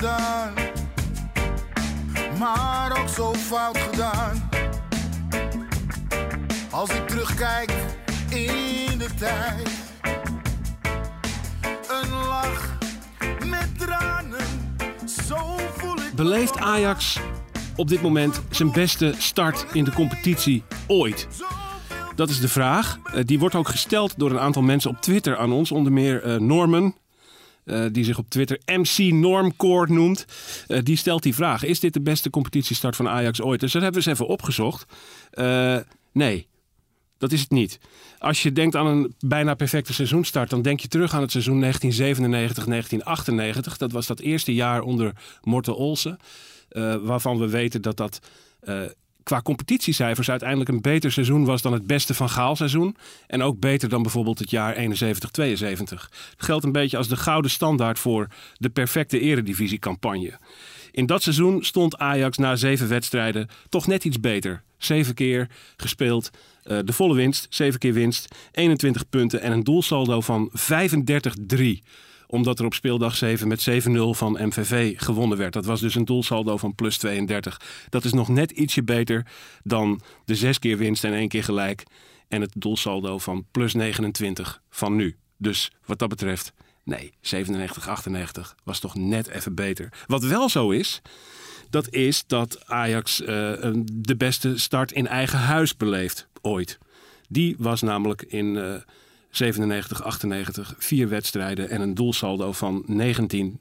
gedaan, maar ook zo fout gedaan. Als ik terugkijk in de tijd, een lach met tranen, zo voel ik. Beleeft Ajax op dit moment zijn beste start in de competitie ooit? Dat is de vraag. Die wordt ook gesteld door een aantal mensen op Twitter aan ons. Onder meer Norman, die zich op Twitter MC Normcore noemt. Die stelt die vraag. Is dit de beste competitiestart van Ajax ooit? Dus dat hebben we eens even opgezocht. Nee, dat is het niet. Als je denkt aan een bijna perfecte seizoenstart, dan denk je terug aan het seizoen 1997-1998. Dat was dat eerste jaar onder Morten Olsen. Waarvan we weten dat qua competitiecijfers uiteindelijk een beter seizoen was dan het beste Van Gaal seizoen. En ook beter dan bijvoorbeeld het jaar 71-72. Het geldt een beetje als de gouden standaard voor de perfecte eredivisiecampagne. In dat seizoen stond Ajax na 7 wedstrijden toch net iets beter. 7 keer gespeeld, de volle winst, 7 keer winst, 21 punten en een doelsaldo van 35-3. Omdat er op speeldag 7 met 7-0 van MVV gewonnen werd. Dat was dus een doelsaldo van plus 32. Dat is nog net ietsje beter dan de 6 keer winst en 1 keer gelijk. En het doelsaldo van plus 29 van nu. Dus wat dat betreft, nee, 97-98 was toch net even beter. Wat wel zo is, dat is dat Ajax de beste start in eigen huis beleeft ooit. Die was namelijk in 97-98, 4 wedstrijden en een doelsaldo van 19-1.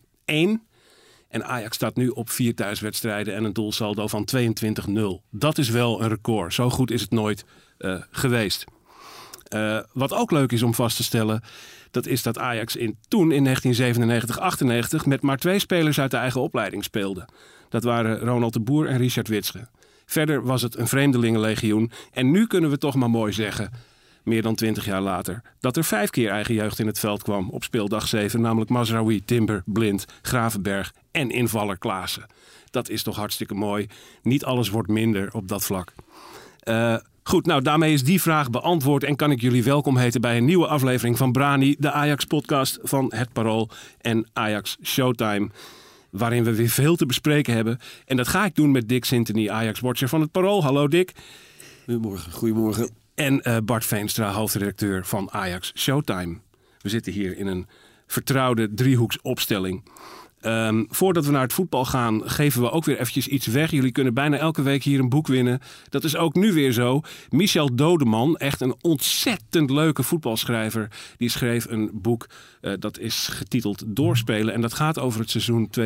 En Ajax staat nu op 4 thuiswedstrijden en een doelsaldo van 22-0. Dat is wel een record. Zo goed is het nooit geweest. Wat ook leuk is om vast te stellen, dat is dat Ajax toen in 1997-98 met maar 2 spelers uit de eigen opleiding speelde. Dat waren Ronald de Boer en Richard Witsche. Verder was het een vreemdelingenlegioen. En nu kunnen we toch maar mooi zeggen, meer dan 20 jaar later, dat er 5 keer eigen jeugd in het veld kwam op speeldag 7. Namelijk Mazraoui, Timber, Blind, Gravenberg en invaller Klaassen. Dat is toch hartstikke mooi. Niet alles wordt minder op dat vlak. Goed, nou daarmee is die vraag beantwoord en kan ik jullie welkom heten bij een nieuwe aflevering van Brani, de Ajax-podcast van Het Parool en Ajax Showtime. Waarin we weer veel te bespreken hebben. En dat ga ik doen met Dick Sintony, Ajax-watcher van Het Parool. Hallo Dick. Goedemorgen. En Bart Veenstra, hoofdredacteur van Ajax Showtime. We zitten hier in een vertrouwde driehoeksopstelling. Voordat we naar het voetbal gaan, geven we ook weer eventjes iets weg. Jullie kunnen bijna elke week hier een boek winnen. Dat is ook nu weer zo. Michel Dodeman, echt een ontzettend leuke voetbalschrijver. Die schreef een boek dat is getiteld Doorspelen. En dat gaat over het seizoen 2010-2011.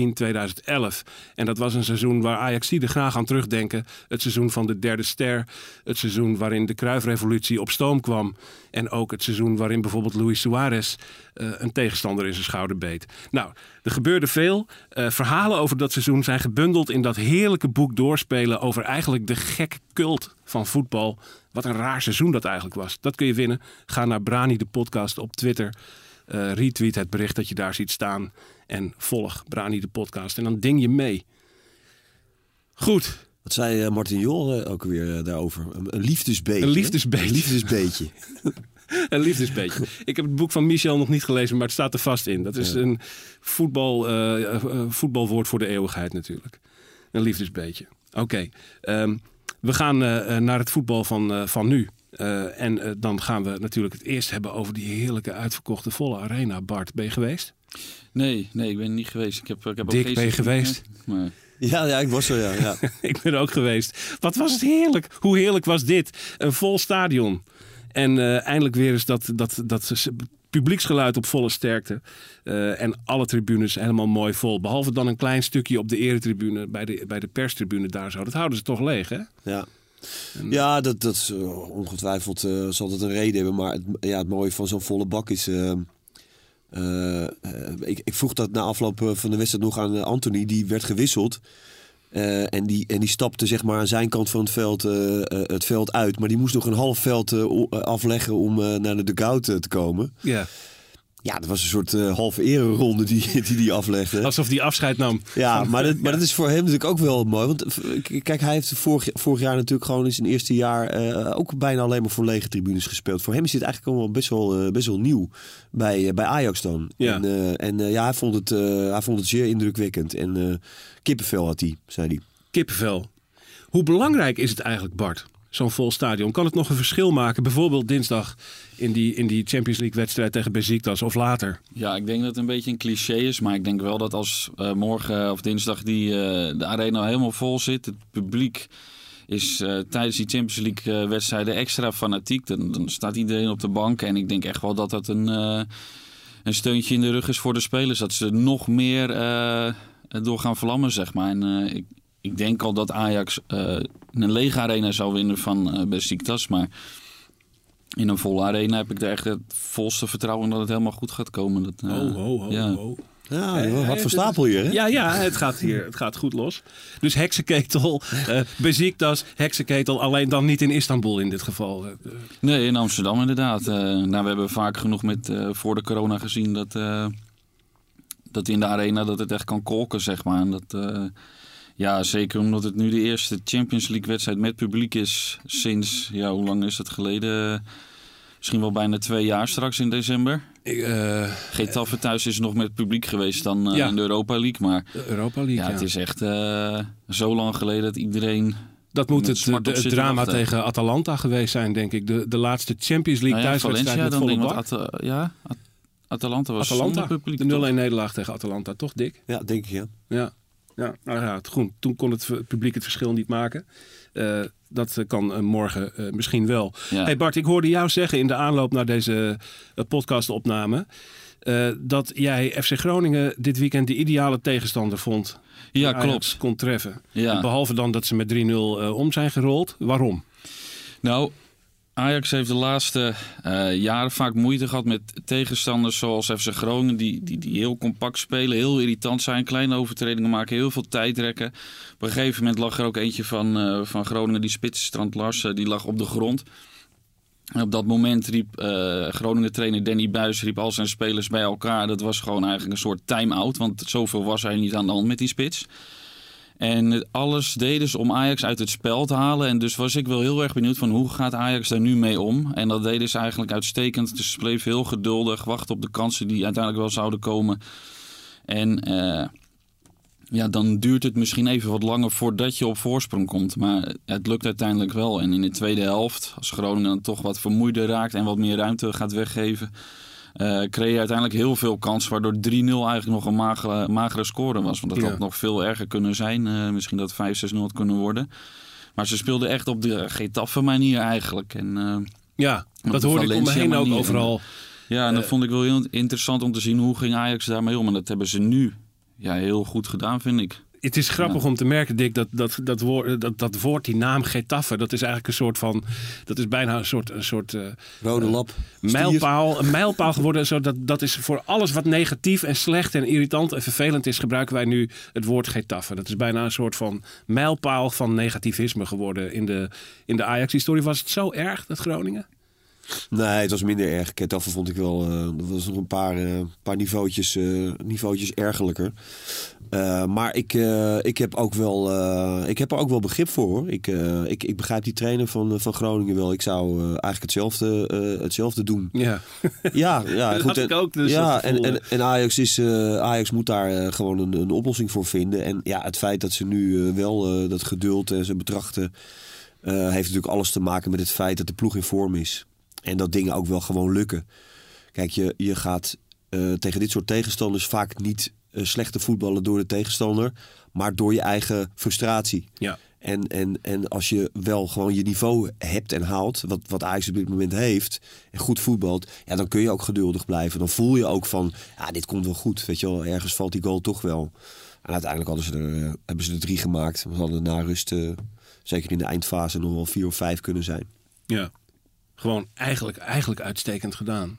En dat was een seizoen waar Ajaxiden graag aan terugdenken. Het seizoen van de derde ster. Het seizoen waarin de Cruyff-revolutie op stoom kwam. En ook het seizoen waarin bijvoorbeeld Luis Suarez een tegenstander in zijn schouder beet. Nou, er gebeurde veel. Verhalen over dat seizoen zijn gebundeld in dat heerlijke boek Doorspelen over eigenlijk de gekke cult van voetbal. Wat een raar seizoen dat eigenlijk was. Dat kun je winnen. Ga naar Brani de podcast op Twitter. Retweet het bericht dat je daar ziet staan. En volg Brani de podcast. En dan ding je mee. Goed. Wat zei Martin Jol ook weer daarover? Een liefdesbeetje. Een liefdesbeetje. Een liefdesbeetje. Een liefdesbeetje. Ik heb het boek van Michel nog niet gelezen, maar het staat er vast in. Dat is een voetbalwoord voor de eeuwigheid natuurlijk. Een liefdesbeetje. Oké. We gaan naar het voetbal van nu. En dan gaan we natuurlijk het eerst hebben over die heerlijke uitverkochte volle arena. Bart, ben je geweest? Nee, ik ben niet geweest. Ik heb Dick, ook ben je geweest? Maar... Ja, ik was er, ja. Ik ben ook geweest. Wat was het heerlijk. Hoe heerlijk was dit? Een vol stadion. En eindelijk weer eens dat publieksgeluid op volle sterkte. En alle tribunes helemaal mooi vol. Behalve dan een klein stukje op de eretribune, bij de perstribune daar zo. Dat houden ze toch leeg, hè? Ja. Ja, dat is ongetwijfeld zal dat een reden hebben. Maar het mooie van zo'n volle bak is... Ik vroeg dat na afloop van de wedstrijd nog aan Anthony. Die werd gewisseld. En die stapte zeg maar aan zijn kant van het veld uit. Maar die moest nog een half veld afleggen om naar de dugout te komen. Ja. Ja, dat was een soort halve ereronde die aflegde. Alsof hij afscheid nam. Ja, maar dat is voor hem natuurlijk ook wel mooi. Want kijk, hij heeft vorig jaar natuurlijk gewoon in zijn eerste jaar ook bijna alleen maar voor lege tribunes gespeeld. Voor hem is dit eigenlijk allemaal best wel nieuw bij Ajax dan. Ja. Hij vond het zeer indrukwekkend. En kippenvel had hij, zei hij. Kippenvel. Hoe belangrijk is het eigenlijk, Bart? Zo'n vol stadion. Kan het nog een verschil maken? Bijvoorbeeld dinsdag in die Champions League wedstrijd tegen Beşiktaş of later? Ja, ik denk dat het een beetje een cliché is. Maar ik denk wel dat als morgen of dinsdag de arena helemaal vol zit. Het publiek is tijdens die Champions League wedstrijden extra fanatiek. Dan staat iedereen op de bank. En ik denk echt wel dat dat een steuntje in de rug is voor de spelers. Dat ze nog meer door gaan vlammen, zeg maar. En ik denk al dat Ajax een lege arena zou winnen van Beşiktaş. Maar in een volle arena heb ik er echt het volste vertrouwen in dat het helemaal goed gaat komen. Ja, wat voor stapel hier, hè? Ja, het gaat goed los. Dus heksenketel, Beşiktaş, heksenketel. Alleen dan niet in Istanbul in dit geval. Nee, in Amsterdam inderdaad. We hebben vaak genoeg voor de corona gezien dat in de arena dat het echt kan kolken, zeg maar. En ja, zeker omdat het nu de eerste Champions League wedstrijd met publiek is sinds, hoe lang is het geleden? Misschien wel bijna 2 jaar straks in december. Getafe thuis is nog met publiek geweest dan in de Europa League. Maar Europa League, het is echt zo lang geleden dat iedereen... Dat moet het drama tegen Atalanta geweest zijn, denk ik. De laatste Champions League thuiswedstrijd met volle bak. Atalanta was zonder publiek. De 0-1 nederlaag tegen Atalanta, toch Dick? Ja, denk ik, Ja, nou ja, goed. Toen kon het publiek het verschil niet maken. Dat kan morgen misschien wel. Ja. Hey Bart, ik hoorde jou zeggen in de aanloop naar deze podcastopname... dat jij FC Groningen dit weekend de ideale tegenstander vond. Ja, klopt. Kon treffen. Ja. Behalve dan dat ze met 3-0 om zijn gerold. Waarom? Nou, Ajax heeft de laatste jaren vaak moeite gehad met tegenstanders zoals FC Groningen. Die heel compact spelen, heel irritant zijn, kleine overtredingen maken, heel veel tijd rekken. Op een gegeven moment lag er ook eentje van Groningen, die spits Strand Larsen, die lag op de grond. En op dat moment riep Groningen-trainer Danny Buijs al zijn spelers bij elkaar. Dat was gewoon eigenlijk een soort time-out, want zoveel was hij niet aan de hand met die spits. En alles deden ze om Ajax uit het spel te halen. En dus was ik wel heel erg benieuwd van hoe gaat Ajax daar nu mee om. En dat deden ze eigenlijk uitstekend. Dus ze bleven heel geduldig, wachten op de kansen die uiteindelijk wel zouden komen. En dan duurt het misschien even wat langer voordat je op voorsprong komt. Maar het lukt uiteindelijk wel. En in de tweede helft, als Groningen dan toch wat vermoeider raakt en wat meer ruimte gaat weggeven... kreeg je uiteindelijk heel veel kans, waardoor 3-0 eigenlijk nog een magere score was. Want dat had nog veel erger kunnen zijn. Misschien dat 5-6-0 had kunnen worden. Maar ze speelden echt op de Getafe manier eigenlijk. En, dat hoorde ik om me heen ook overal. En dat vond ik wel heel interessant om te zien hoe ging Ajax daarmee om. En dat hebben ze nu heel goed gedaan, vind ik. Het is grappig om te merken, Dick, dat woord, die naam Getafe, dat is eigenlijk een soort van, dat is bijna een soort rode lap, mijlpaal, een mijlpaal geworden. Dat is voor alles wat negatief en slecht en irritant en vervelend is, gebruiken wij nu het woord Getafe. Dat is bijna een soort van mijlpaal van negativisme geworden in de Ajax-historie. Was het zo erg, dat Groningen? Nee, het was minder erg. Getafe vond ik wel, dat was nog een paar niveautjes ergerlijker. Maar ik heb er ook wel begrip voor, hoor. Ik begrijp die trainer van Groningen wel. Ik zou eigenlijk hetzelfde doen. Ja, goed. Had ik ook. Dus en Ajax moet daar gewoon een oplossing voor vinden. En ja, het feit dat ze nu wel dat geduld en ze betrachten, heeft natuurlijk alles te maken met het feit dat de ploeg in vorm is. En dat dingen ook wel gewoon lukken. Kijk, je gaat tegen dit soort tegenstanders vaak niet slechte voetballen door de tegenstander, maar door je eigen frustratie. Ja. En als je wel gewoon je niveau hebt en haalt, wat Ajax op dit moment heeft, en goed voetbalt, dan kun je ook geduldig blijven. Dan voel je ook van, dit komt wel goed. Weet je wel, ergens valt die goal toch wel. En uiteindelijk hebben ze er 3 gemaakt. We hadden na rust, zeker in de eindfase, nog wel 4 of 5 kunnen zijn. Ja, gewoon eigenlijk uitstekend gedaan.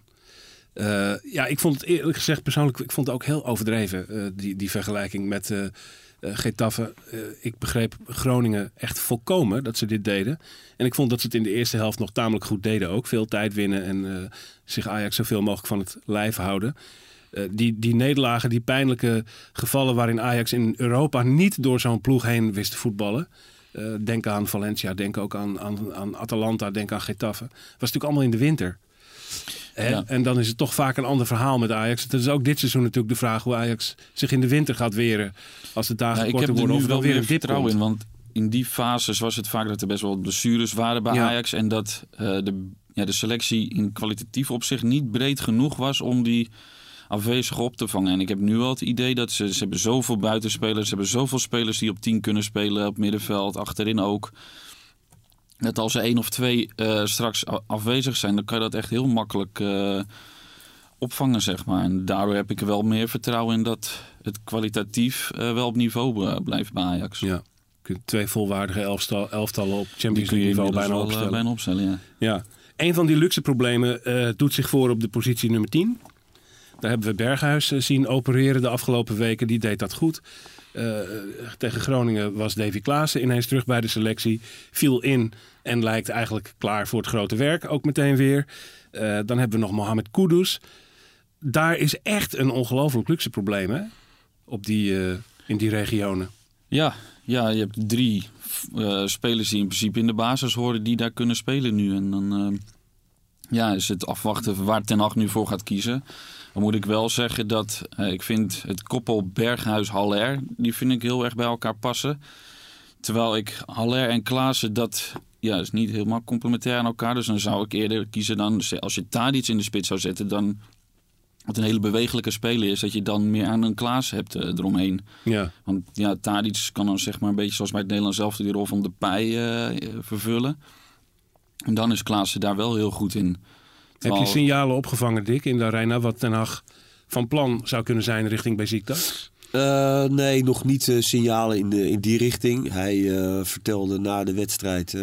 Ik vond het eerlijk gezegd persoonlijk, ik vond het ook heel overdreven, die vergelijking Getafe. Ik begreep Groningen echt volkomen dat ze dit deden. En ik vond dat ze het in de eerste helft nog tamelijk goed deden ook. Veel tijd winnen en zich Ajax zoveel mogelijk van het lijf houden. Die nederlagen, die pijnlijke gevallen waarin Ajax in Europa niet door zo'n ploeg heen wist te voetballen. Denk aan Valencia, denk ook aan Atalanta, denk aan Getafe. Was natuurlijk allemaal in de winter. Ja. En dan is het toch vaak een ander verhaal met Ajax. Het is ook dit seizoen natuurlijk de vraag hoe Ajax zich in de winter gaat weren. Als de dagen korter worden of er wel weer een dip vertrouwen komt. in, want in die fases was het vaak dat er best wel wat blessures waren bij Ajax. En dat de selectie in kwalitatief opzicht niet breed genoeg was om die afwezigen op te vangen. En ik heb nu wel het idee dat ze hebben zoveel buitenspelers. Ze hebben zoveel spelers die op 10 kunnen spelen. Op middenveld, achterin ook. Dat als er 1 of 2 straks afwezig zijn, dan kan je dat echt heel makkelijk opvangen, zeg maar. En daardoor heb ik er wel meer vertrouwen in dat het kwalitatief wel op niveau blijft bij Ajax. Ja, 2 volwaardige elftallen op Champions League niveau bijna opstellen. Ja. Een van die luxe problemen doet zich voor op de positie nummer 10. Daar hebben we Berghuis zien opereren de afgelopen weken. Die deed dat goed. Tegen Groningen was Davy Klaassen ineens terug bij de selectie. Viel in en lijkt eigenlijk klaar voor het grote werk. Ook meteen weer. Dan hebben we nog Mohamed Kudus. Daar is echt een ongelooflijk luxe probleem, hè? In die regionen. Ja, je hebt 3 spelers die in principe in de basis horen die daar kunnen spelen nu. En dan is het afwachten waar Ten Hag nu voor gaat kiezen. Dan moet ik wel zeggen dat ik vind het koppel Berghuis-Haller, die vind ik heel erg bij elkaar passen. Terwijl ik Haller en Klaassen, dat is niet helemaal complementair aan elkaar. Dus dan zou ik eerder kiezen dan, als je Tadic in de spits zou zetten, dan wat een hele bewegelijke speler is, dat je dan meer aan een Klaassen hebt eromheen. Ja. Want Tadic kan dan zeg maar een beetje zoals bij het Nederlands zelf die rol van Depay vervullen. En dan is Klaassen daar wel heel goed in. Heb je signalen opgevangen, Dick, in de arena wat Ten Hag van plan zou kunnen zijn richting Beşiktaş? Nee, nog niet signalen in die richting. Hij vertelde na de wedstrijd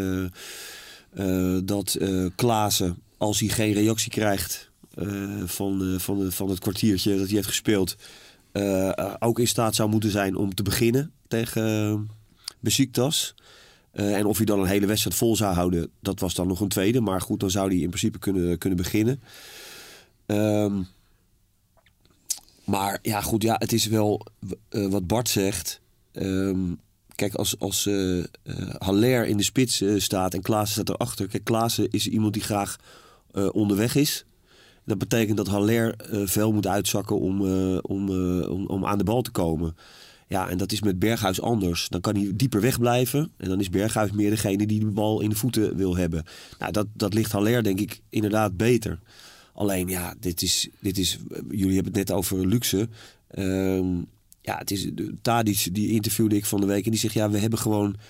dat Klaassen, als hij geen reactie krijgt van het kwartiertje dat hij heeft gespeeld, ook in staat zou moeten zijn om te beginnen tegen Beşiktaş. En of hij dan een hele wedstrijd vol zou houden, dat was dan nog een tweede. Maar goed, dan zou hij in principe kunnen beginnen. Maar ja, goed, het is wel wat Bart zegt. Kijk, als Haller in de spits staat en Klaassen staat erachter. Kijk, Klaassen is iemand die graag onderweg is. Dat betekent dat Haller veel moet uitzakken om aan de bal te komen. Ja, en dat is met Berghuis anders. Dan kan hij dieper wegblijven. En dan is Berghuis meer degene die de bal in de voeten wil hebben. Nou, dat ligt Haller denk ik inderdaad beter. Alleen dit is jullie hebben het net over luxe. Het is Tadic, die interviewde ik van de week. En die zegt, we hebben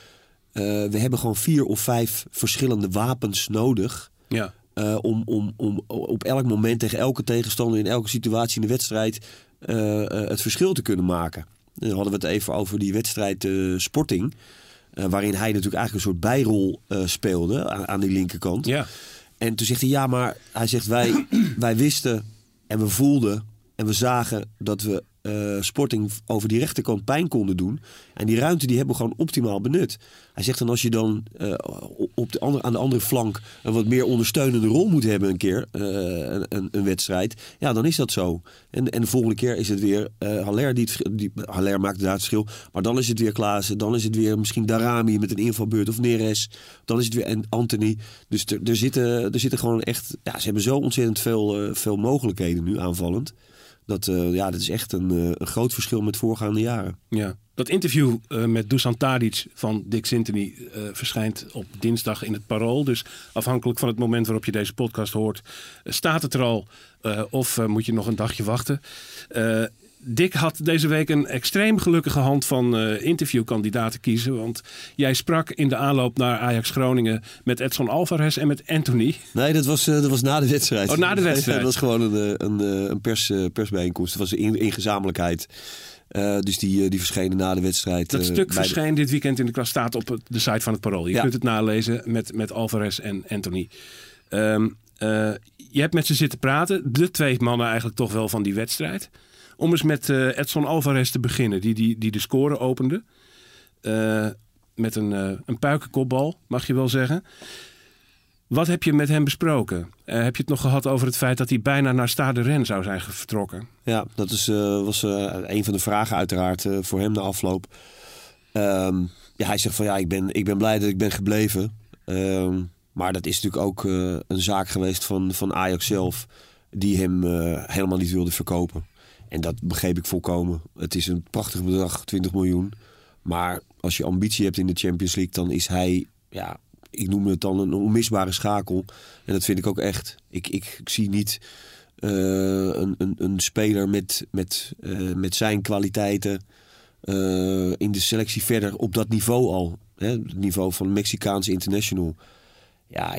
gewoon 4 of 5 verschillende wapens nodig. Ja. Om op elk moment tegen elke tegenstander in elke situatie in de wedstrijd het verschil te kunnen maken. Dan hadden we het even over die wedstrijd Sporting. Waarin hij natuurlijk eigenlijk een soort bijrol speelde aan die linkerkant. Ja. En toen zegt hij, maar hij zegt wij wisten en we voelden en we zagen dat we Sporting over die rechterkant pijn konden doen. En die ruimte die hebben we gewoon optimaal benut. Hij zegt dan als je dan aan de andere flank een wat meer ondersteunende rol moet hebben een keer, een wedstrijd. Ja, dan is dat zo. En de volgende keer is het weer Haller Haller maakt daar het verschil. Maar dan is het weer Klaassen. Dan is het weer misschien Darami met een invalbeurt of Neres. Dan is het weer Anthony. Dus er zitten gewoon echt. Ze hebben zo ontzettend veel mogelijkheden nu aanvallend. Dat is echt een groot verschil met voorgaande jaren. Ja. Dat interview met Dusan Tadic van Dick Sintony verschijnt op dinsdag in het Parool. Dus afhankelijk van het moment waarop je deze podcast hoort, staat het er al of moet je nog een dagje wachten. Dick had deze week een extreem gelukkige hand van interviewkandidaten kiezen. Want jij sprak in de aanloop naar Ajax Groningen met Edson Alvarez en met Anthony. Nee, dat was na de wedstrijd. Oh, na de wedstrijd. Dat was gewoon een persbijeenkomst. Het was in gezamenlijkheid. Dus die verschenen na de wedstrijd. Dat stuk verscheen dit weekend in de krant, staat op de site van het Parool. Je kunt het nalezen met Alvarez en Anthony. Je hebt met ze zitten praten. De 2 mannen eigenlijk toch wel van die wedstrijd. Om eens met Edson Alvarez te beginnen, die de score opende. Met een puikenkopbal, mag je wel zeggen. Wat heb je met hem besproken? Heb je het nog gehad over het feit dat hij bijna naar Stade Rennes zou zijn vertrokken? Ja, dat was een van de vragen uiteraard voor hem na afloop. Hij zegt van ik ben blij dat ik ben gebleven. Maar dat is natuurlijk ook een zaak geweest van Ajax zelf, die hem helemaal niet wilde verkopen. En dat begreep ik volkomen. Het is een prachtig bedrag, 20 miljoen. Maar als je ambitie hebt in de Champions League, dan is hij, ik noem het dan een onmisbare schakel. En dat vind ik ook echt. Ik zie niet een speler met zijn kwaliteiten in de selectie verder op dat niveau al. Hè? Het niveau van Mexicaanse international. Ja,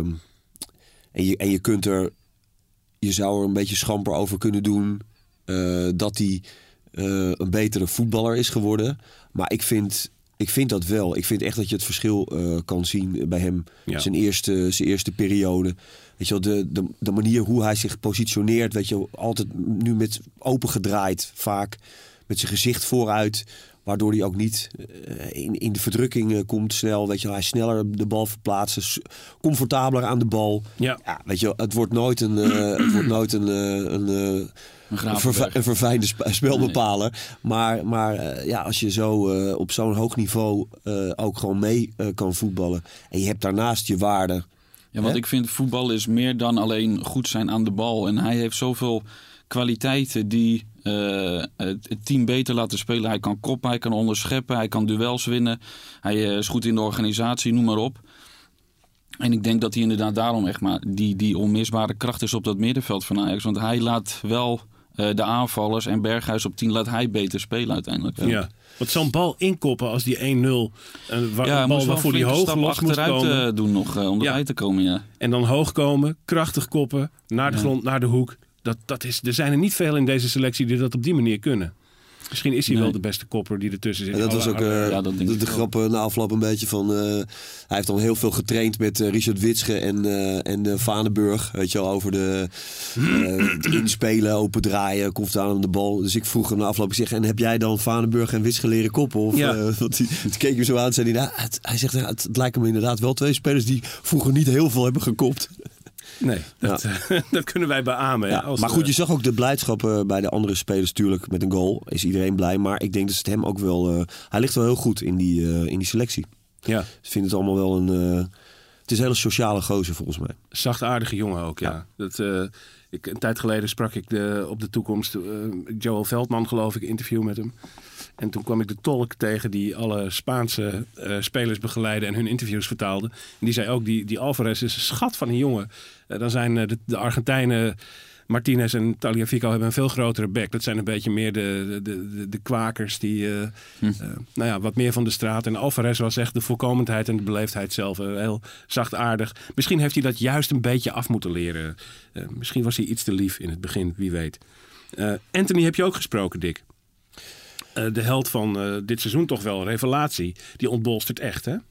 je zou er een beetje schamper over kunnen doen dat hij een betere voetballer is geworden. Maar ik vind dat wel. Ik vind echt dat je het verschil kan zien bij hem. Ja. Zijn eerste periode. Weet je wel, de manier hoe hij zich positioneert. Weet je, altijd nu met opengedraaid vaak. Met zijn gezicht vooruit. Waardoor hij ook niet in de verdrukking komt snel. Weet je, hij sneller de bal verplaatsen. Comfortabeler aan de bal. Ja. Weet je, het wordt nooit een verfijnde spelbepaler. Nee. Maar als je zo op zo'n hoog niveau ook gewoon mee kan voetballen. En je hebt daarnaast je waarde. Ja, want ik vind voetbal is meer dan alleen goed zijn aan de bal. En hij heeft zoveel kwaliteiten die het team beter laten spelen. Hij kan koppen, hij kan onderscheppen, hij kan duels winnen. Hij is goed in de organisatie, noem maar op. En ik denk dat hij inderdaad daarom echt maar die onmisbare kracht is op dat middenveld van Ajax. Want hij laat wel de aanvallers en Berghuis op 10 laat hij beter spelen uiteindelijk. Ja. Want zo'n bal inkoppen als die 1-0. Een bal waarvoor die hoog los moet komen. Doen nog om eruit te komen. Ja. En dan hoog komen, krachtig koppen, naar de grond, naar de hoek. Er zijn er niet veel in deze selectie die dat op die manier kunnen. Misschien is hij wel de beste kopper die ertussen zit. En dat was ook de grap na afloop een beetje van. Hij heeft dan heel veel getraind met Richard Witsche en Vanenburg. Weet je wel, over het inspelen, open draaien, komt aan om de bal. Dus ik vroeg hem na afloop, ik zeg, en heb jij dan Vanenburg en Witsche leren koppen? Of, toen keek je zo aan en zei hij zegt, het lijken me inderdaad wel twee spelers die vroeger niet heel veel hebben gekopt. Nee, dat kunnen wij beamen. Ja, maar goed, je zag ook de blijdschap bij de andere spelers. Tuurlijk, met een goal is iedereen blij. Maar ik denk dat het hem ook wel... hij ligt wel heel goed in die selectie. Ja. Ik vind het allemaal wel het is een hele sociale gozer volgens mij. Zachtaardige jongen ook, ja. Een tijd geleden sprak ik op de toekomst... Joel Veldman, geloof ik, interview met hem. En toen kwam ik de tolk tegen die alle Spaanse spelers begeleidde en hun interviews vertaalde. En die zei ook, die Alvarez is een schat van een jongen. Dan zijn de Argentijnen, Martinez en Tagliafico hebben een veel grotere bek. Dat zijn een beetje meer de kwakers die wat meer van de straat. En Alvarez was echt de voorkomendheid en de beleefdheid zelf. Heel zachtaardig. Misschien heeft hij dat juist een beetje af moeten leren. Misschien was hij iets te lief in het begin, wie weet. Anthony heb je ook gesproken, Dick. De held van dit seizoen toch wel, revelatie. Die ontbolstert echt, hè?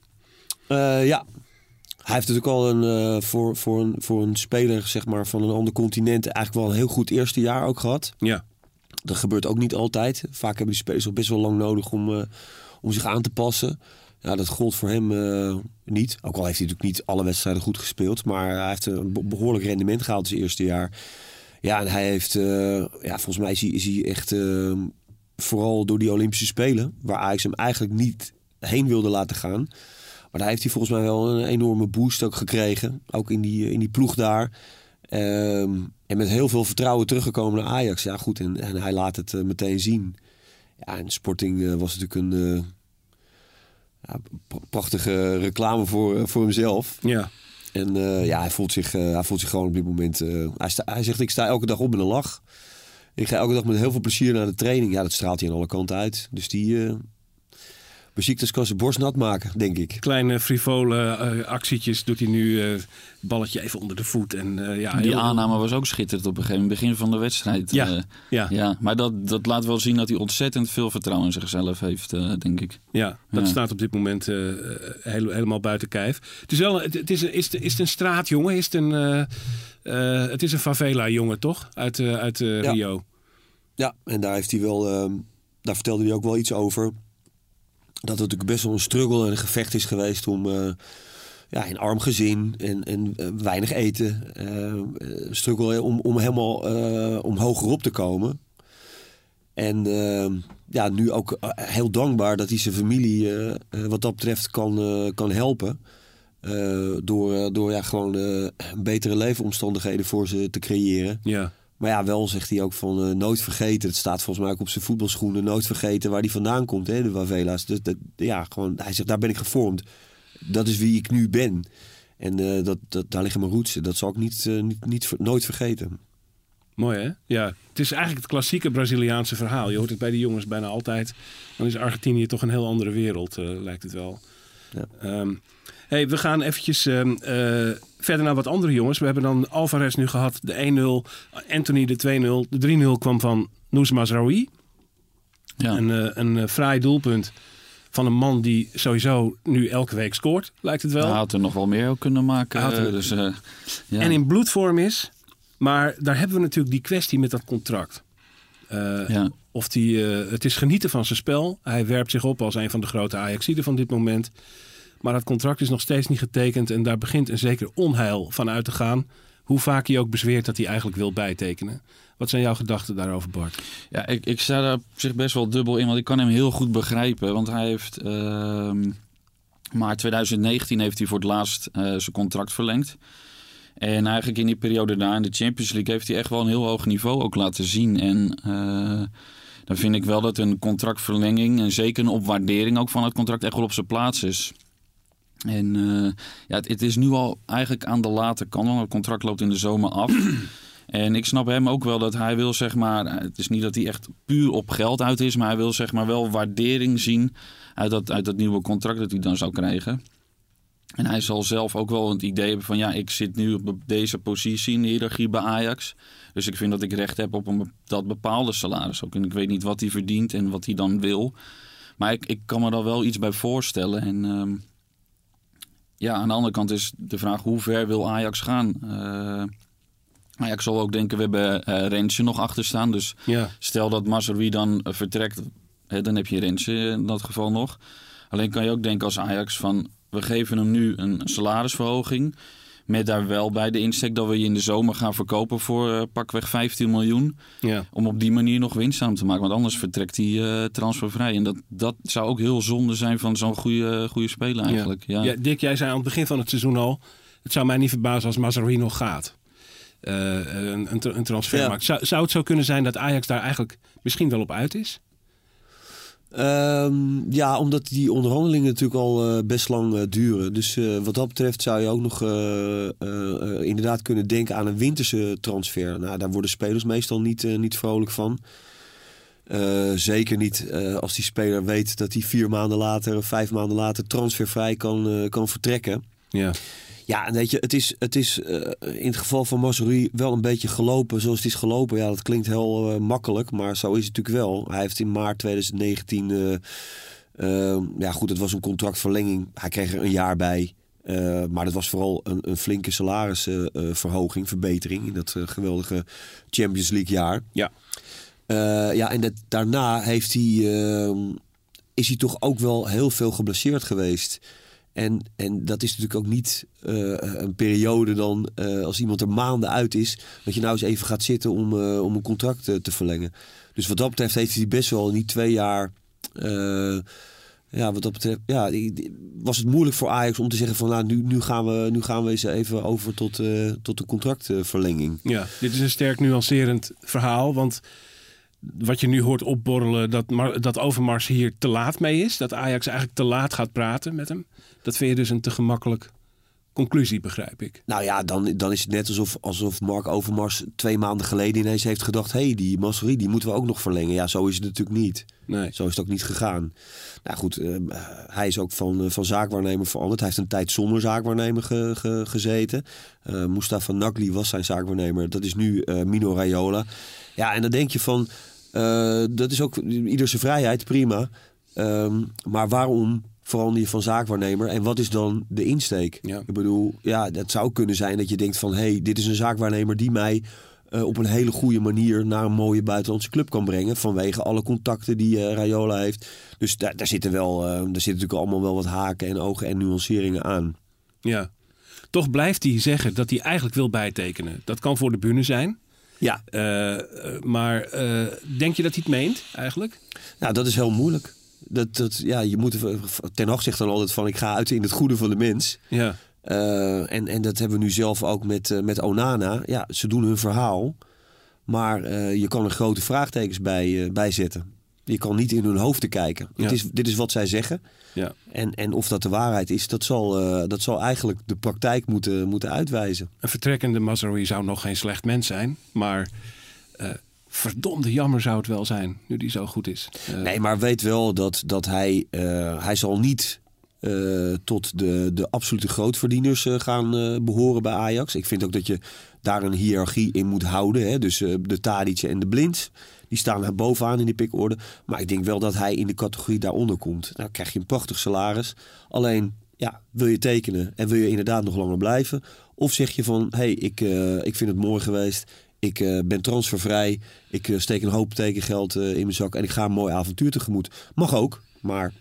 Ja. Hij heeft natuurlijk al voor een speler zeg maar, van een ander continent... eigenlijk wel een heel goed eerste jaar ook gehad. Ja. Dat gebeurt ook niet altijd. Vaak hebben die spelers al best wel lang nodig om zich aan te passen. Ja, dat gold voor hem niet. Ook al heeft hij natuurlijk niet alle wedstrijden goed gespeeld. Maar hij heeft een behoorlijk rendement gehaald zijn eerste jaar. Ja, en hij heeft... volgens mij is hij echt... vooral door die Olympische Spelen, waar Ajax hem eigenlijk niet heen wilde laten gaan. Maar daar heeft hij volgens mij wel een enorme boost ook gekregen. Ook in die ploeg daar. En met heel veel vertrouwen teruggekomen naar Ajax. Ja goed, en hij laat het meteen zien. Ja, en Sporting was natuurlijk een prachtige reclame voor hemzelf. Ja. En hij voelt zich gewoon op dit moment... Hij zegt, ik sta elke dag op met een lach. Ik ga elke dag met heel veel plezier naar de training. Ja, dat straalt hij aan alle kanten uit. Dus die Besiktas kan zijn borst nat maken, denk ik. Kleine frivole actietjes doet hij nu. Balletje even onder de voet. En, die aanname was ook schitterend op een gegeven moment. Begin van de wedstrijd. Ja, maar dat laat wel zien dat hij ontzettend veel vertrouwen in zichzelf heeft, denk ik. Ja, dat staat op dit moment helemaal buiten kijf. Is het een straatjongen? Het is een favela-jongen, toch? Uit Rio. Ja, en daar heeft hij wel, daar vertelde hij ook wel iets over. Dat het natuurlijk best wel een struggle en een gevecht is geweest om in arm gezin en weinig eten. Struggle om helemaal om hogerop te komen. En nu ook heel dankbaar dat hij zijn familie wat dat betreft kan helpen. Door gewoon betere leefomstandigheden voor ze te creëren. Ja. Maar ja, wel zegt hij ook van nooit vergeten. Het staat volgens mij ook op zijn voetbalschoenen. Nooit vergeten waar hij vandaan komt, hè, de Wawela's. Dus gewoon, hij zegt, daar ben ik gevormd. Dat is wie ik nu ben. En daar liggen mijn roots. Dat zal ik nooit vergeten. Mooi, hè? Ja, het is eigenlijk het klassieke Braziliaanse verhaal. Je hoort het bij die jongens bijna altijd. Dan is Argentinië toch een heel andere wereld, lijkt het wel. Ja. We gaan eventjes verder naar wat andere jongens. We hebben dan Alvarez nu gehad, de 1-0. Anthony, de 2-0. De 3-0 kwam van Nouz Mazraoui. Ja. Een fraai doelpunt van een man die sowieso nu elke week scoort, lijkt het wel. Hij had er nog wel meer ook kunnen maken. En in bloedvorm is. Maar daar hebben we natuurlijk die kwestie met dat contract. Of het is genieten van zijn spel. Hij werpt zich op als een van de grote Ajaxiden van dit moment. Maar dat contract is nog steeds niet getekend. En daar begint een zeker onheil van uit te gaan. Hoe vaak hij ook bezweert dat hij eigenlijk wil bijtekenen. Wat zijn jouw gedachten daarover, Bart? Ja, ik sta daar op zich best wel dubbel in. Want ik kan hem heel goed begrijpen. Want hij heeft... maart 2019 heeft hij voor het laatst zijn contract verlengd. En eigenlijk in die periode daar in de Champions League heeft hij echt wel een heel hoog niveau ook laten zien. En dan vind ik wel dat een contractverlenging en zeker een opwaardering ook van het contract echt wel op zijn plaats is. En het is nu al eigenlijk aan de late kant, want het contract loopt in de zomer af. En ik snap hem ook wel dat hij wil, zeg maar, het is niet dat hij echt puur op geld uit is, maar hij wil, zeg maar, wel waardering zien uit dat nieuwe contract dat hij dan zou krijgen. En hij zal zelf ook wel het idee hebben van ik zit nu op deze positie in de hiërarchie bij Ajax. Dus ik vind dat ik recht heb op dat bepaalde salaris ook. En ik weet niet wat hij verdient en wat hij dan wil. Maar ik kan me daar wel iets bij voorstellen. En aan de andere kant is de vraag hoe ver wil Ajax gaan? Ajax zal ook denken, we hebben Rensje nog achter staan. Dus stel dat Mazraoui dan vertrekt, dan heb je Rensje in dat geval nog. Alleen kan je ook denken als Ajax van... We geven hem nu een salarisverhoging. Met daar wel bij de insteek dat we je in de zomer gaan verkopen voor pakweg 15 miljoen. Ja. Om op die manier nog winst aan te maken. Want anders vertrekt hij transfervrij. En dat zou ook heel zonde zijn van zo'n goede speler eigenlijk. Ja. Ja, Dick, jij zei aan het begin van het seizoen al... Het zou mij niet verbazen als Mazraoui nog gaat. Een transfer maakt. Zou het zo kunnen zijn dat Ajax daar eigenlijk misschien wel op uit is? Omdat die onderhandelingen natuurlijk al best lang duren. Dus wat dat betreft zou je ook nog inderdaad kunnen denken aan een winterse transfer. Nou, daar worden spelers meestal niet vrolijk van. Zeker niet als die speler weet dat hij 4 maanden later of 5 maanden later transfervrij kan vertrekken. Ja. Ja, en weet je, het is in het geval van Mazraoui wel een beetje gelopen zoals het is gelopen. Ja, dat klinkt heel makkelijk, maar zo is het natuurlijk wel. Hij heeft in maart 2019, het was een contractverlenging. Hij kreeg er een jaar bij. Maar dat was vooral een flinke salarisverhoging, verbetering in dat geweldige Champions League jaar. Ja. En daarna is hij toch ook wel heel veel geblesseerd geweest. En dat is natuurlijk ook niet een periode dan, als iemand er maanden uit is, dat je nou eens even gaat zitten om een contract te verlengen. Dus wat dat betreft heeft hij best wel in die 2 jaar... wat dat betreft, was het moeilijk voor Ajax om te zeggen van nou, nu gaan we eens even over tot de contractverlenging. Ja, dit is een sterk nuancerend verhaal, want wat je nu hoort opborrelen, dat Overmars hier te laat mee is. Dat Ajax eigenlijk te laat gaat praten met hem. Dat vind je dus een te gemakkelijk conclusie, begrijp ik. Nou ja, dan is het net alsof Mark Overmars 2 maanden geleden ineens heeft gedacht... die Mazraoui, die moeten we ook nog verlengen. Ja, zo is het natuurlijk niet. Nee. Zo is het ook niet gegaan. Nou goed, hij is ook van zaakwaarnemer veranderd. Hij heeft een tijd zonder zaakwaarnemer gezeten. Mustafa Nagli was zijn zaakwaarnemer. Dat is nu Mino Raiola. Ja, en dan denk je van... dat is ook ieder zijn vrijheid, prima. Maar waarom verander je van zaakwaarnemer? En wat is dan de insteek? Ja. Ik bedoel, dat zou kunnen zijn dat je denkt van... dit is een zaakwaarnemer die mij op een hele goede manier naar een mooie buitenlandse club kan brengen. Vanwege alle contacten die Raiola heeft. Dus daar zitten natuurlijk allemaal wel wat haken en ogen en nuanceringen aan. Ja. Toch blijft hij zeggen dat hij eigenlijk wil bijtekenen. Dat kan voor de bühne zijn. Ja. Maar denk je dat hij het meent eigenlijk? Nou, dat is heel moeilijk. Je moet, Ten Hag zegt dan altijd van ik ga uit in het goede van de mens. Ja. En dat hebben we nu zelf ook met Onana. Ja, ze doen hun verhaal. Maar je kan er grote vraagtekens bij zetten. Je kan niet in hun hoofden kijken. Ja. Dit is wat zij zeggen. Ja. En of dat de waarheid is, dat zal eigenlijk de praktijk moeten uitwijzen. Een vertrekkende Mazraoui zou nog geen slecht mens zijn. Maar verdomde jammer zou het wel zijn, nu die zo goed is. Nee, maar weet wel dat hij zal niet tot de absolute grootverdieners gaan behoren bij Ajax. Ik vind ook dat je daar een hiërarchie in moet houden. Hè? Dus de Tadic en de Blind, die staan daar bovenaan in die pikorde. Maar ik denk wel dat hij in de categorie daaronder komt. Nou krijg je een prachtig salaris. Alleen, ja, wil je tekenen en wil je inderdaad nog langer blijven? Of zeg je van, ik vind het mooi geweest. Ik ben transfervrij. Ik steek een hoop tekengeld in mijn zak en ik ga een mooi avontuur tegemoet. Mag ook, maar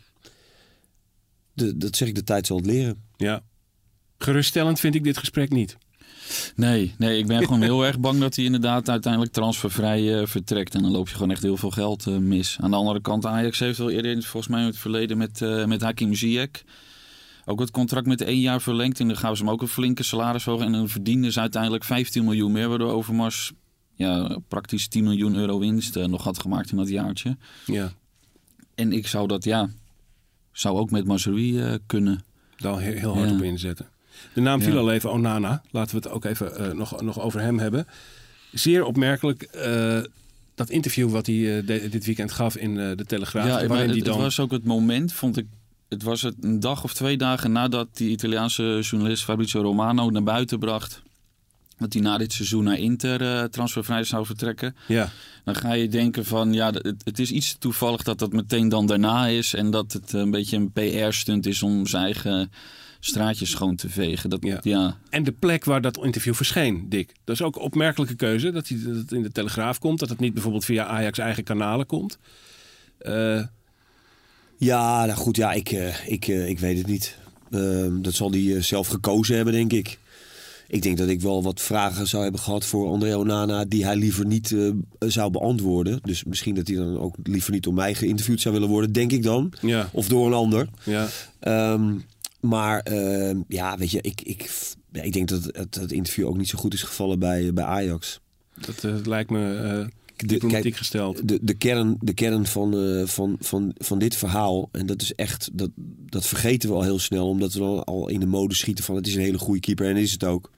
dat zeg ik, de tijd zal het leren. Ja. Geruststellend vind ik dit gesprek niet. Nee, ik ben gewoon heel erg bang dat hij inderdaad uiteindelijk transfervrij vertrekt. En dan loop je gewoon echt heel veel geld mis. Aan de andere kant, Ajax heeft wel eerder volgens mij in het verleden met Hakim Ziyech ook het contract met 1 jaar verlengd. En dan gaven ze hem ook een flinke salarisverhoging. En dan verdienden ze uiteindelijk 15 miljoen meer. Waardoor Overmars praktisch 10 miljoen euro winst nog had gemaakt in dat jaartje. Ja. En ik zou dat, zou ook met Mazraoui kunnen. Daar heel hard op inzetten. De naam viel al even, Onana. Laten we het ook even nog over hem hebben. Zeer opmerkelijk dat interview wat hij dit weekend gaf in de Telegraaf. Ja, maar het was ook het moment, vond ik. Het was een dag of 2 dagen nadat die Italiaanse journalist Fabrizio Romano naar buiten bracht dat hij na dit seizoen naar Inter transfervrij zou vertrekken. Ja. Dan ga je denken van, het is iets toevallig dat meteen dan daarna is. En dat het een beetje een PR-stunt is om zijn eigen straatjes schoon te vegen. En de plek waar dat interview verscheen, Dick. Dat is ook een opmerkelijke keuze, dat het in de Telegraaf komt. Dat het niet bijvoorbeeld via Ajax eigen kanalen komt. Ja, nou goed, ik weet het niet. Dat zal hij zelf gekozen hebben, denk ik. Ik denk dat ik wel wat vragen zou hebben gehad voor André Onana die hij liever niet zou beantwoorden. Dus misschien dat hij dan ook liever niet door mij geïnterviewd zou willen worden, denk ik dan. Ja. Of door een ander. Ja. Weet je, ik denk dat het interview ook niet zo goed is gevallen bij Ajax. Dat lijkt me diplomatiek gesteld. De kern van dit verhaal, en dat is echt, dat vergeten we al heel snel, omdat we dan al in de mode schieten van het is een hele goede keeper en is het ook.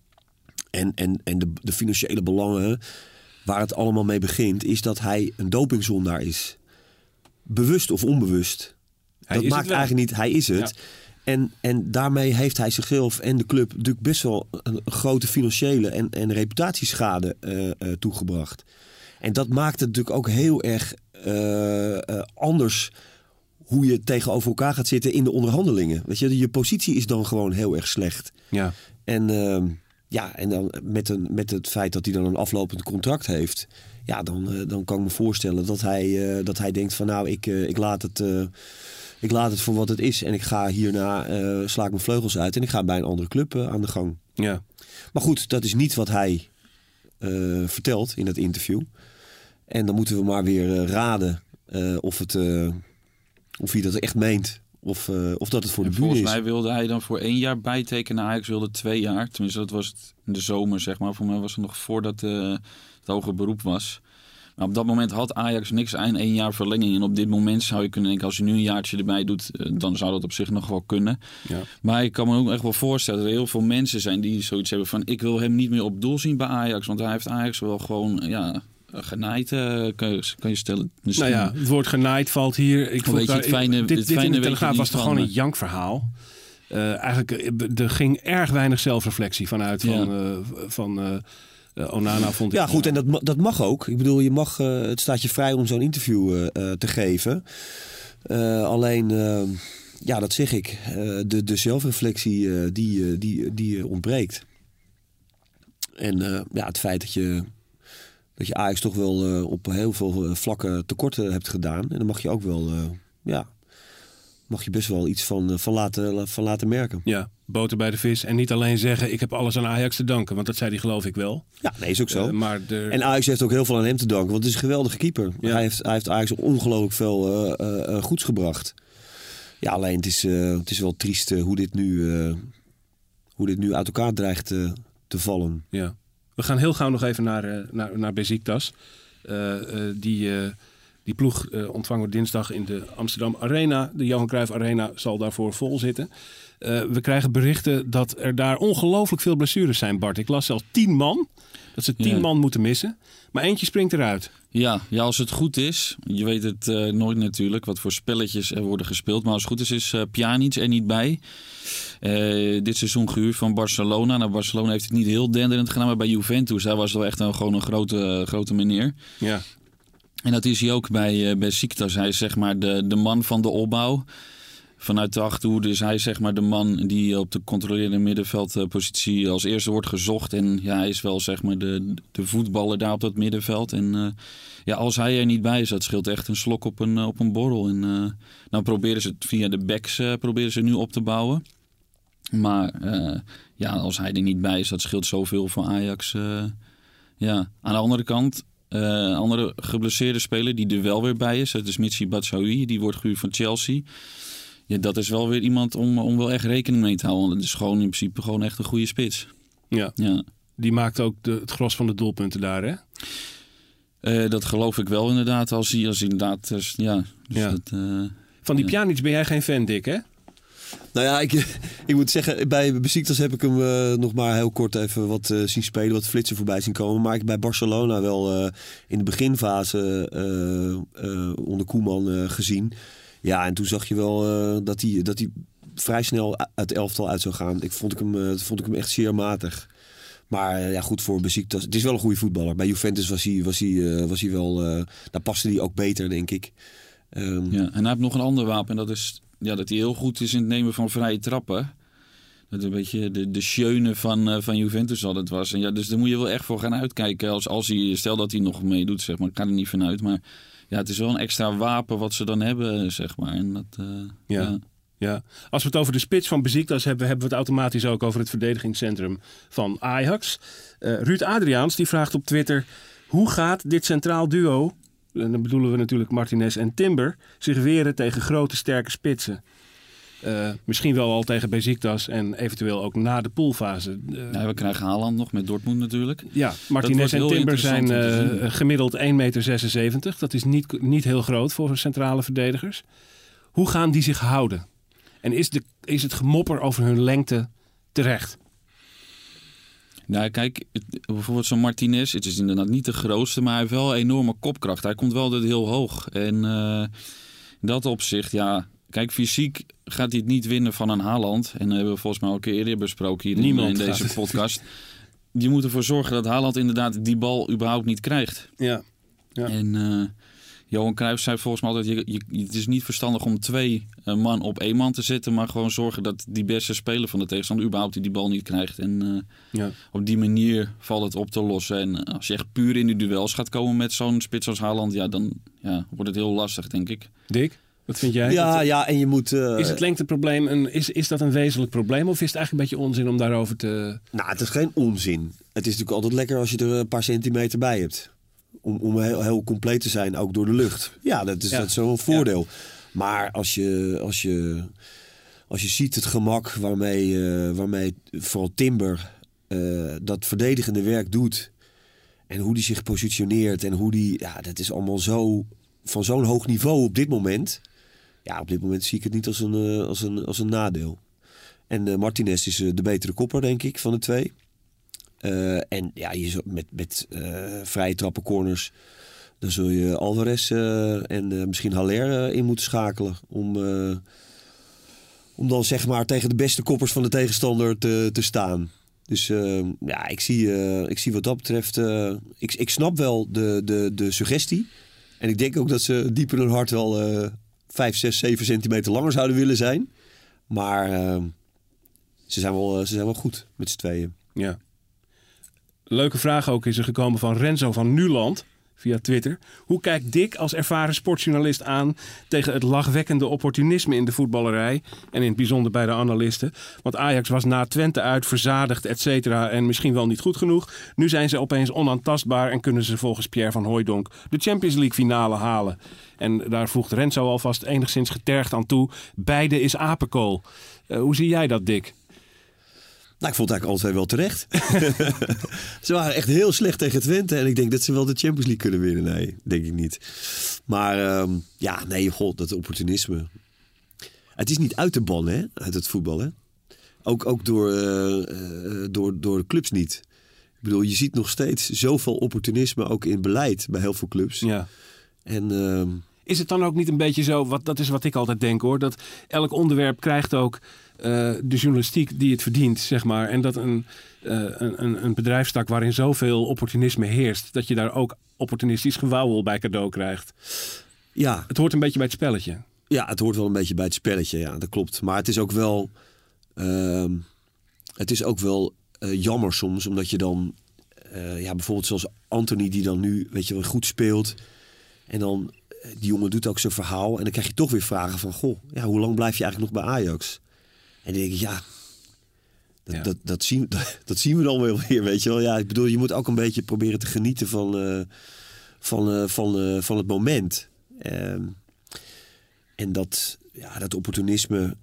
En de financiële belangen, waar het allemaal mee begint, is dat hij een dopingzondaar is. Bewust of onbewust. Dat maakt eigenlijk niet, hij is het. Ja. En daarmee heeft hij zichzelf en de club natuurlijk best wel een grote financiële en reputatieschade toegebracht. En dat maakt het natuurlijk ook heel erg anders hoe je tegenover elkaar gaat zitten in de onderhandelingen. Weet je positie is dan gewoon heel erg slecht. Ja. En dan met het feit dat hij dan een aflopend contract heeft, dan kan ik me voorstellen dat hij denkt van ik laat het voor wat het is en ik ga hierna sla ik mijn vleugels uit en ik ga bij een andere club aan de gang. Ja. Maar goed, dat is niet wat hij vertelt in dat interview. En dan moeten we maar weer raden of hij dat echt meent. Of dat het voor de bühne is. Volgens mij wilde hij dan voor 1 jaar bijtekenen. Ajax wilde 2 jaar. Tenminste, dat was het in de zomer, zeg maar. Voor mij was het nog voordat het hoger beroep was. Maar op dat moment had Ajax niks aan 1 jaar verlenging. En op dit moment zou je kunnen denken, als je nu een jaartje erbij doet, dan zou dat op zich nog wel kunnen. Ja. Maar ik kan me ook echt wel voorstellen dat er heel veel mensen zijn die zoiets hebben van, ik wil hem niet meer op doel zien bij Ajax. Want hij heeft Ajax wel gewoon, genaaid, kan je stellen. Misschien. Nou ja, het woord genaaid valt hier. Ik vond dit in de Telegraaf was toch gewoon een jankverhaal. Eigenlijk, er ging erg weinig zelfreflectie vanuit van Onana, vond ik. Ja, goed, en dat mag ook. Ik bedoel, het staat je vrij om zo'n interview te geven. Alleen, dat zeg ik. De zelfreflectie die ontbreekt. En het feit dat je dat je Ajax toch wel op heel veel vlakken tekorten hebt gedaan. En dan mag je ook wel, mag je best wel iets van laten merken. Ja, boter bij de vis. En niet alleen zeggen, ik heb alles aan Ajax te danken. Want dat zei hij geloof ik wel. Ja, nee, is ook zo. En Ajax heeft ook heel veel aan hem te danken. Want het is een geweldige keeper. Ja. Hij heeft Ajax ongelooflijk veel goeds gebracht. Ja, alleen het is wel triest hoe dit nu uit elkaar dreigt te vallen. Ja. We gaan heel gauw nog even naar Beşiktaş. Die ploeg ontvangen we dinsdag in de Amsterdam Arena. De Johan Cruijff Arena zal daarvoor vol zitten. We krijgen berichten dat er daar ongelooflijk veel blessures zijn, Bart. Ik las zelfs 10 man. Dat ze 10 man moeten missen. Maar eentje springt eruit. Ja, als het goed is. Je weet het nooit natuurlijk wat voor spelletjes er worden gespeeld. Maar als het goed is Pjanic er niet bij. Dit seizoen gehuurd van Barcelona. Nou, Barcelona heeft het niet heel denderend gedaan. Maar bij Juventus, hij was wel echt gewoon een grote meneer. Ja. En dat is hij ook bij Beşiktaş. Hij is zeg maar de man van de opbouw. Vanuit de achterhoede is hij zeg maar de man die op de controlerende middenveldpositie als eerste wordt gezocht. En ja, hij is wel zeg maar de voetballer daar op dat middenveld. En als hij er niet bij is, dat scheelt echt een slok op een borrel. En dan proberen ze het via de backs nu op te bouwen. Maar als hij er niet bij is, dat scheelt zoveel voor Ajax. Aan de andere kant, andere geblesseerde speler die er wel weer bij is. Dat is Michy Batshuayi, die wordt gehuurd van Chelsea. Ja, dat is wel weer iemand om wel echt rekening mee te houden. Want het is gewoon in principe gewoon echt een goede spits. Ja. Die maakt ook het gros van de doelpunten daar, hè? Dat geloof ik wel inderdaad. Als hij inderdaad... Van die Pjanic ben jij geen fan, Dick, hè? Nou ja, ik moet zeggen, bij Beşiktaş heb ik hem nog maar heel kort even wat zien spelen, wat flitsen voorbij zien komen. Maar ik bij Barcelona wel in de beginfase onder Koeman gezien. Ja, en toen zag je wel dat hij vrij snel uit de elftal uit zou gaan. Vond ik hem echt zeer matig. Maar goed, voor Beşiktaş. Het is wel een goede voetballer. Bij Juventus was hij wel... daar paste hij ook beter, denk ik. En hij heeft nog een ander wapen. En dat is dat hij heel goed is in het nemen van vrije trappen. Dat een beetje de schöne van Juventus altijd was. En dus daar moet je wel echt voor gaan uitkijken. Als hij, stel dat hij nog meedoet, zeg maar. Ik ga er niet vanuit, maar... Ja, het is wel een extra wapen wat ze dan hebben, zeg maar. En dat, Ja. Als we het over de spits van Beşiktaş hebben we het automatisch ook over het verdedigingscentrum van Ajax. Ruud Adriaans die vraagt op Twitter: hoe gaat dit centraal duo, en dan bedoelen we natuurlijk Martinez en Timber, zich weren tegen grote sterke spitsen? Misschien wel al tegen Beşiktaş en eventueel ook na de poolfase. We krijgen Haaland nog met Dortmund natuurlijk. Ja, Martinez en Timber zijn gemiddeld 1,76 meter. Dat is niet heel groot voor centrale verdedigers. Hoe gaan die zich houden? En is het gemopper over hun lengte terecht? Nou, kijk, bijvoorbeeld zo'n Martinez, het is inderdaad niet de grootste, maar hij heeft wel een enorme kopkracht. Hij komt wel heel hoog. En in dat opzicht, kijk, fysiek gaat hij het niet winnen van een Haaland. En dat hebben we volgens mij al een keer eerder besproken hier in deze podcast. Je moet ervoor zorgen dat Haaland inderdaad die bal überhaupt niet krijgt. Ja. En Johan Cruijff zei volgens mij altijd, het is niet verstandig om 2 man op 1 man te zetten, maar gewoon zorgen dat die beste speler van de tegenstander überhaupt die bal niet krijgt. En op die manier valt het op te lossen. En als je echt puur in de duels gaat komen met zo'n spits als Haaland, dan wordt het heel lastig, denk ik. Dick? Wat vind jij? Ja, en je moet... Is het lengteprobleem is dat een wezenlijk probleem? Of is het eigenlijk een beetje onzin om daarover te... Nou, het is geen onzin. Het is natuurlijk altijd lekker als je er een paar centimeter bij hebt. Om heel compleet te zijn, ook door de lucht. Ja, dat is zo'n voordeel. Ja. Maar als je ziet het gemak waarmee vooral Timber dat verdedigende werk doet... en hoe die zich positioneert en hoe die... Ja, dat is allemaal zo van zo'n hoog niveau op dit moment... Ja, op dit moment zie ik het niet als een nadeel. En Martinez is de betere kopper, denk ik, van de 2. En je met vrije trappen corners... dan zul je Alvarez en misschien Haller in moeten schakelen... om dan zeg maar tegen de beste koppers van de tegenstander te staan. Dus ik zie wat dat betreft... Ik snap wel de suggestie. En ik denk ook dat ze diep in hun hart wel... 5, 6, 7 centimeter langer zouden willen zijn. Maar ze zijn wel goed met z'n tweeën. Ja. Leuke vraag ook is er gekomen van Renzo van Nuland via Twitter. Hoe kijkt Dick als ervaren sportjournalist aan tegen het lachwekkende opportunisme in de voetballerij en in het bijzonder bij de analisten? Want Ajax was na Twente uit verzadigd, et cetera, en misschien wel niet goed genoeg. Nu zijn ze opeens onaantastbaar en kunnen ze volgens Pierre van Hooijdonk de Champions League finale halen. En daar voegt Renzo alvast enigszins getergd aan toe. Beide is apenkool. Hoe zie jij dat, Dick? Nou, ik vond het eigenlijk altijd wel terecht. Ze waren echt heel slecht tegen Twente. En ik denk dat ze wel de Champions League kunnen winnen. Nee, denk ik niet. Maar dat opportunisme. Het is niet uit te bannen, hè, uit het voetbal. Hè? Ook door de clubs niet. Ik bedoel, je ziet nog steeds zoveel opportunisme ook in beleid bij heel veel clubs. Ja. En is het dan ook niet een beetje zo, dat is wat ik altijd denk hoor, dat elk onderwerp krijgt ook de journalistiek die het verdient, zeg maar. En dat een bedrijfstak waarin zoveel opportunisme heerst, dat je daar ook opportunistisch gewauwel bij cadeau krijgt. Ja. Het hoort een beetje bij het spelletje. Ja, het hoort wel een beetje bij het spelletje, ja, dat klopt. Maar het is ook wel, jammer soms, omdat je dan, bijvoorbeeld zoals Anthony die dan nu, weet je wel, goed speelt. En dan, die jongen doet ook zijn verhaal. En dan krijg je toch weer vragen van, hoe lang blijf je eigenlijk nog bij Ajax? En dan denk ik, dat zien we dan wel weer, weet je wel. Ja, ik bedoel, je moet ook een beetje proberen te genieten van het moment. En dat opportunisme,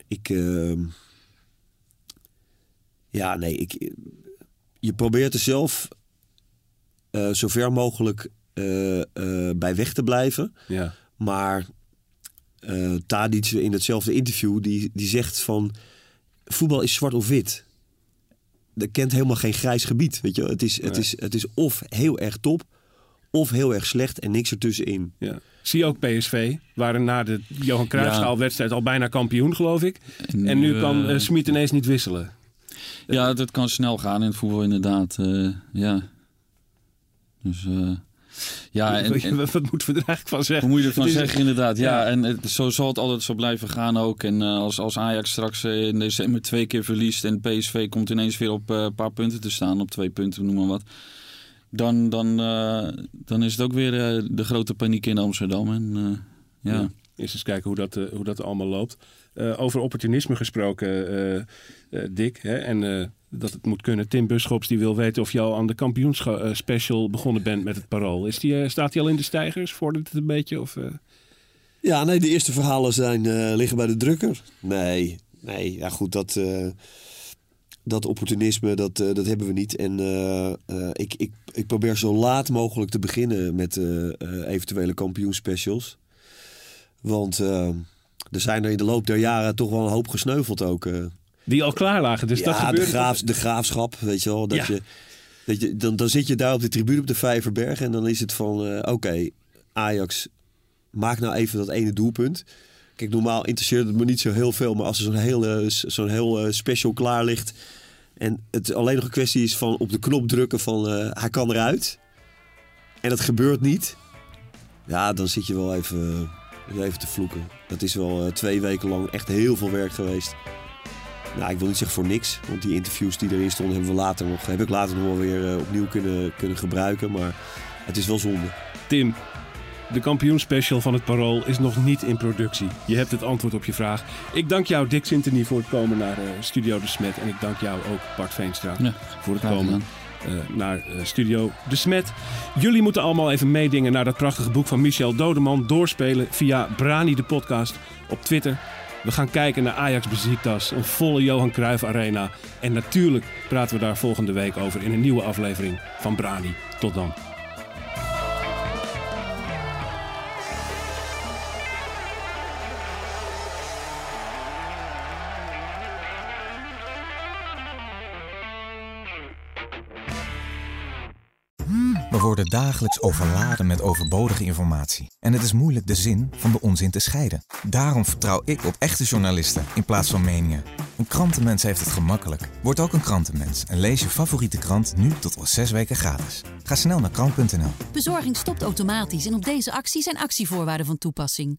je probeert er zelf zo ver mogelijk bij weg te blijven. Ja. Maar Tadic in hetzelfde interview, die zegt van, voetbal is zwart of wit. Er kent helemaal geen grijs gebied. Weet je? Het is of heel erg top, of heel erg slecht en niks ertussenin. Ja. Zie je ook PSV, waren na de Johan Cruijffschaal-wedstrijd al bijna kampioen, geloof ik. En nu kan Smit ineens niet wisselen. Ja, dat kan snel gaan in het voetbal inderdaad. Dus... wat moeten we er eigenlijk van zeggen? Wat moet je ervan zeggen, inderdaad. Ja, en zo zal het altijd zo blijven gaan ook. En als Ajax straks in december 2 keer verliest en PSV komt ineens weer op een paar punten te staan, op 2 punten, noem maar wat. Dan is het ook weer de grote paniek in Amsterdam. En, Eerst eens kijken hoe dat allemaal loopt. Over opportunisme gesproken, Dick. Hè? En dat het moet kunnen. Tim Buschops die wil weten of je al aan de kampioensspecial begonnen bent met het Parool. Staat die al in de stijgers? Vordert het een beetje? Of, Ja, nee, de eerste verhalen liggen bij de drukker. Nee, ja goed, dat opportunisme, dat hebben we niet. En ik probeer zo laat mogelijk te beginnen met eventuele kampioensspecials. Want er zijn er in de loop der jaren toch wel een hoop gesneuveld ook. Die al klaar lagen, dus dat gebeurt. De Graafschap, weet je wel. Dan zit je daar op de tribune op de Vijverberg en dan is het van, oké, Ajax, maak nou even dat ene doelpunt. Kijk, normaal interesseert het me niet zo heel veel, maar als er zo'n heel special klaar ligt en het alleen nog een kwestie is van op de knop drukken van hij kan eruit en dat gebeurt niet, ja, dan zit je wel even te vloeken. Dat is wel 2 weken lang echt heel veel werk geweest. Nou, ik wil niet zeggen voor niks, want die interviews die erin stonden heb ik later nog wel weer opnieuw kunnen gebruiken, maar het is wel zonde. Tim, de kampioenspecial van het Parool is nog niet in productie. Je hebt het antwoord op je vraag. Ik dank jou, Dick Sintony, voor het komen naar Studio De Smet. En ik dank jou ook, Bart Veenstra, voor het komen naar Studio De Smet. Jullie moeten allemaal even meedingen naar dat prachtige boek van Michel Dodeman. Doorspelen via Brani de podcast op Twitter. We gaan kijken naar Ajax Besiktas, een volle Johan Cruijff Arena. En natuurlijk praten we daar volgende week over in een nieuwe aflevering van Brani. Tot dan. We worden dagelijks overladen met overbodige informatie. En het is moeilijk de zin van de onzin te scheiden. Daarom vertrouw ik op echte journalisten in plaats van meningen. Een krantenmens heeft het gemakkelijk. Word ook een krantenmens en lees je favoriete krant nu tot al 6 weken gratis. Ga snel naar krant.nl. Bezorging stopt automatisch en op deze actie zijn actievoorwaarden van toepassing.